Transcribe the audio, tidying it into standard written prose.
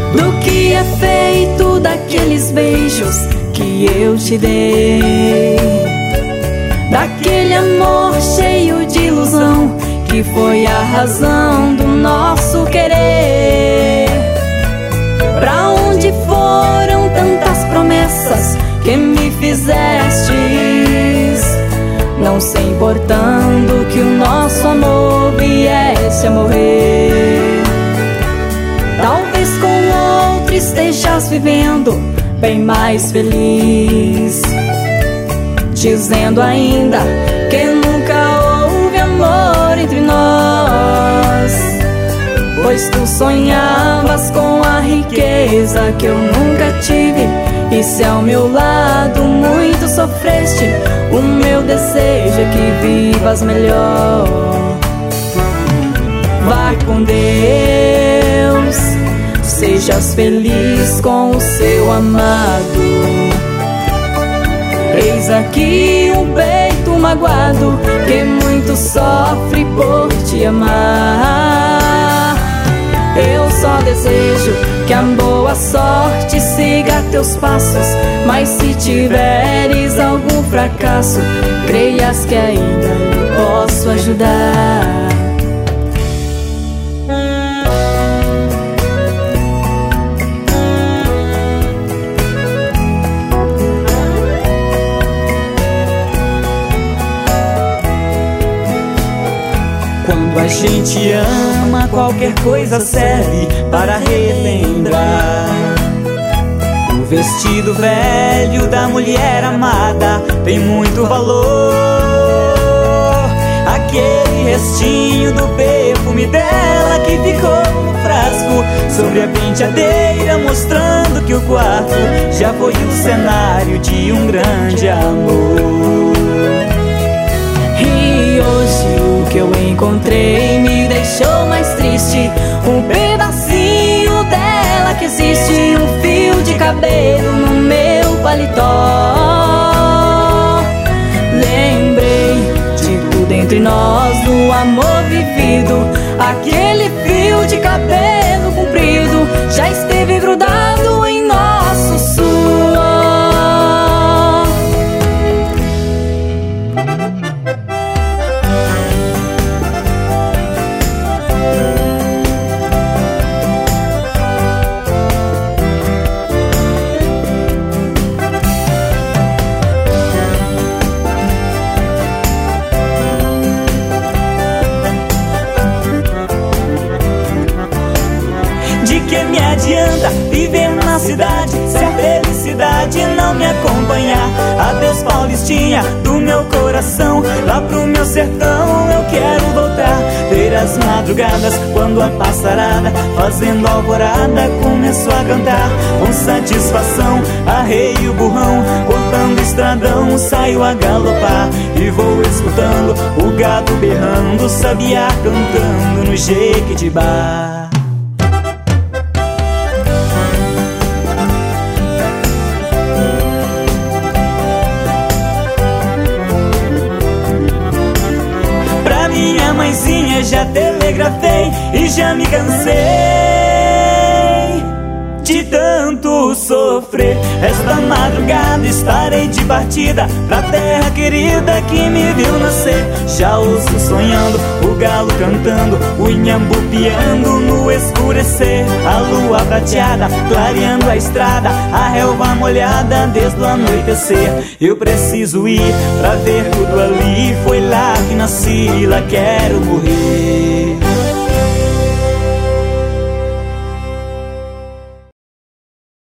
do que é feito daqueles beijos que eu te dei, daquele amor cheio de ilusão que foi a razão do nosso querer. Pra onde foram tantas promessas que me fizestes, não se importando que o nosso amor viesse a morrer? Talvez com outro estejas vivendo bem mais feliz, dizendo ainda que nunca houve amor entre nós, pois tu sonhavas com a riqueza que eu nunca tive. E se ao meu lado muito sofreste, o meu desejo é que vivas melhor. Vá com Deus, sejas feliz com o seu amado. Eis aqui um peito magoado que muito sofre por te amar. Eu só desejo que a boa sorte siga teus passos, mas se tiveres algum fracasso, creias que ainda lhe posso ajudar. Quando a gente ama, qualquer coisa serve para relembrar. O vestido velho da mulher amada tem muito valor. Aquele restinho do perfume dela que ficou no frasco sobre a penteadeira, mostrando que o quarto já foi o cenário de um grande amor. E hoje o que eu encontrei me deixou mais triste. Um pedacinho dela que existe, um fio de cabelo no meu paletó. Lembrei de tudo entre nós, do amor vivido. Aquele fio de cabelo comprido já esteve grudado em nosso suor. Viver na cidade se a felicidade não me acompanhar. Adeus Paulistinha do meu coração, lá pro meu sertão eu quero voltar. Ver as madrugadas quando a passarada fazendo alvorada começou a cantar. Com satisfação arrei o burrão, cortando estradão saio a galopar. E vou escutando o gado berrando, o sabiá cantando no Jequitibá. Já telegrafei e já me cansei de tanto sofrer. Esta madrugada estarei de partida pra terra querida que me viu nascer. Já ouço sonhando, o galo cantando, o inhambu piando no escurecer. A lua prateada clareando a estrada, a relva molhada desde o anoitecer. Eu preciso ir pra ver tudo ali, foi lá que nasci, lá quero morrer.